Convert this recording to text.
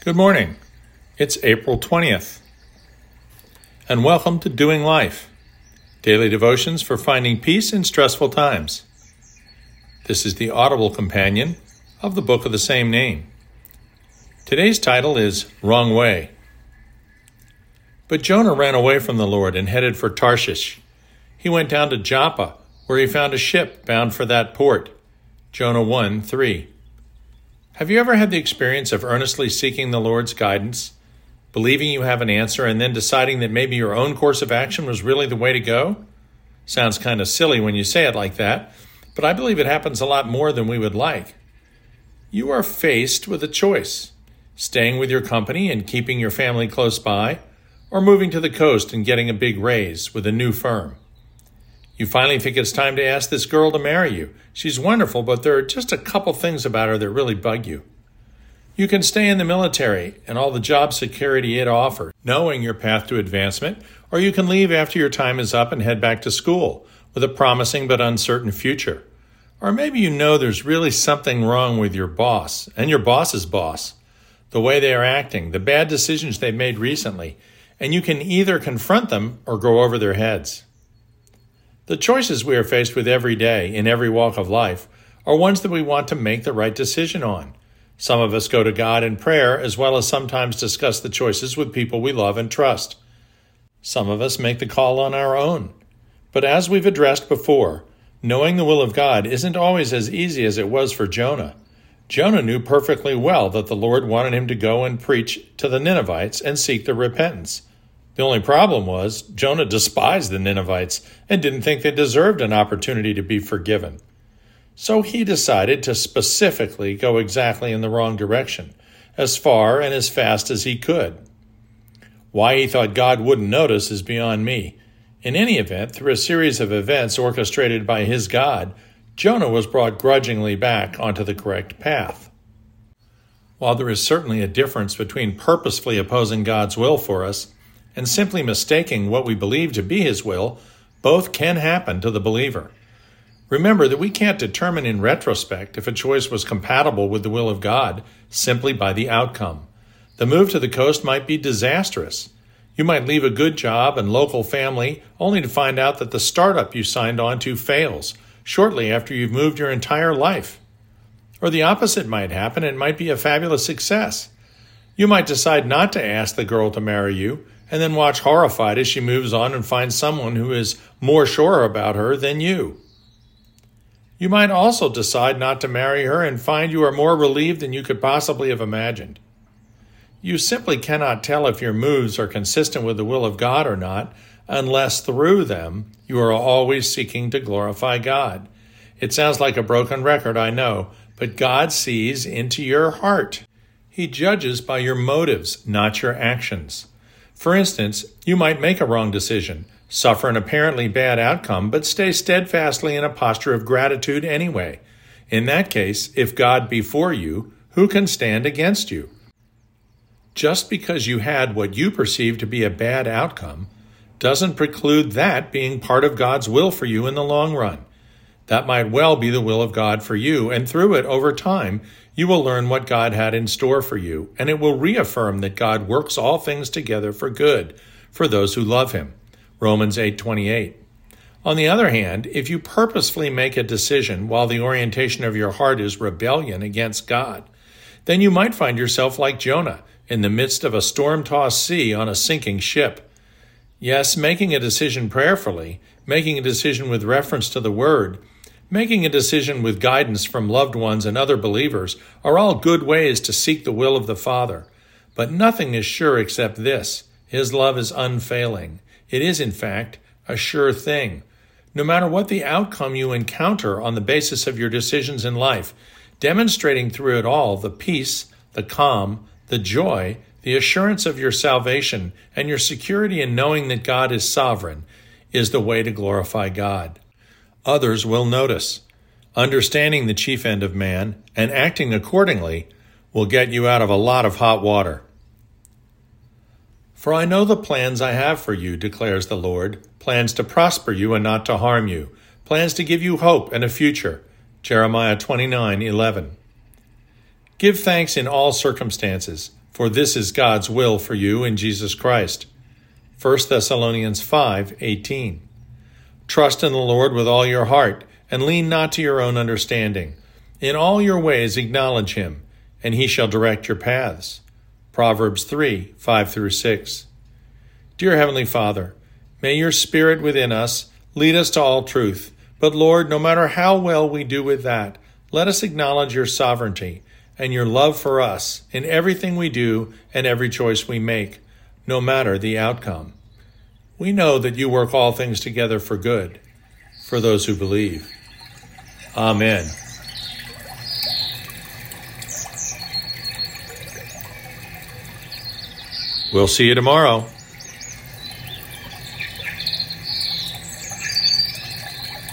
Good morning. It's April 20th. And welcome to Doing Life, daily devotions for finding peace in stressful times. This is the audible companion of the book of the same name. Today's title is Wrong Way. But Jonah ran away from the Lord and headed for Tarshish. He went down to Joppa, where he found a ship bound for that port. Jonah 1:3. Have you ever had the experience of earnestly seeking the Lord's guidance, believing you have an answer, and then deciding that maybe your own course of action was really the way to go? Sounds kind of silly when you say it like that, but I believe it happens a lot more than we would like. You are faced with a choice: staying with your company and keeping your family close by, or moving to the coast and getting a big raise with a new firm. You finally think it's time to ask this girl to marry you. She's wonderful, but there are just a couple things about her that really bug you. You can stay in the military and all the job security it offers, knowing your path to advancement, or you can leave after your time is up and head back to school with a promising but uncertain future. Or maybe you know there's really something wrong with your boss and your boss's boss, the way they are acting, the bad decisions they've made recently, and you can either confront them or go over their heads. The choices we are faced with every day in every walk of life are ones that we want to make the right decision on. Some of us go to God in prayer, as well as sometimes discuss the choices with people we love and trust. Some of us make the call on our own. But as we've addressed before, knowing the will of God isn't always as easy as it was for Jonah. Jonah knew perfectly well that the Lord wanted him to go and preach to the Ninevites and seek their repentance. The only problem was Jonah despised the Ninevites and didn't think they deserved an opportunity to be forgiven. So he decided to specifically go exactly in the wrong direction, as far and as fast as he could. Why he thought God wouldn't notice is beyond me. In any event, through a series of events orchestrated by his God, Jonah was brought grudgingly back onto the correct path. While there is certainly a difference between purposefully opposing God's will for us and simply mistaking what we believe to be his will, both can happen to the believer. Remember that we can't determine in retrospect if a choice was compatible with the will of God simply by the outcome. The move to the coast might be disastrous. You might leave a good job and local family only to find out that the startup you signed on to fails shortly after you've moved your entire life. Or the opposite might happen. It might be a fabulous success. You might decide not to ask the girl to marry you, and then watch horrified as she moves on and finds someone who is more sure about her than you. You might also decide not to marry her and find you are more relieved than you could possibly have imagined. You simply cannot tell if your moves are consistent with the will of God or not unless through them you are always seeking to glorify God. It sounds like a broken record, I know, but God sees into your heart. He judges by your motives, not your actions. For instance, you might make a wrong decision, suffer an apparently bad outcome, but stay steadfastly in a posture of gratitude anyway. In that case, if God be for you, who can stand against you? Just because you had what you perceive to be a bad outcome doesn't preclude that being part of God's will for you in the long run. That might well be the will of God for you, and through it, over time, you will learn what God had in store for you, and it will reaffirm that God works all things together for good for those who love him. Romans 8:28. On the other hand, if you purposefully make a decision while the orientation of your heart is rebellion against God, then you might find yourself like Jonah in the midst of a storm-tossed sea on a sinking ship. Yes, making a decision prayerfully, making a decision with reference to the Word, making a decision with guidance from loved ones and other believers are all good ways to seek the will of the Father. But nothing is sure except this: his love is unfailing. It is, in fact, a sure thing. No matter what the outcome you encounter on the basis of your decisions in life, demonstrating through it all the peace, the calm, the joy, the assurance of your salvation, and your security in knowing that God is sovereign, is the way to glorify God. Others will notice. Understanding the chief end of man and acting accordingly will get you out of a lot of hot water. For I know the plans I have for you, declares the Lord, plans to prosper you and not to harm you, plans to give you hope and a future. Jeremiah 29:11. Give thanks in all circumstances, for this is God's will for you in Jesus Christ. 1 Thessalonians 5:18. Trust in the Lord with all your heart, and lean not to your own understanding. In all your ways acknowledge him, and he shall direct your paths. Proverbs 3:5-6. Dear Heavenly Father, may your Spirit within us lead us to all truth. But Lord, no matter how well we do with that, let us acknowledge your sovereignty and your love for us in everything we do and every choice we make, no matter the outcome. We know that you work all things together for good, for those who believe. Amen. We'll see you tomorrow.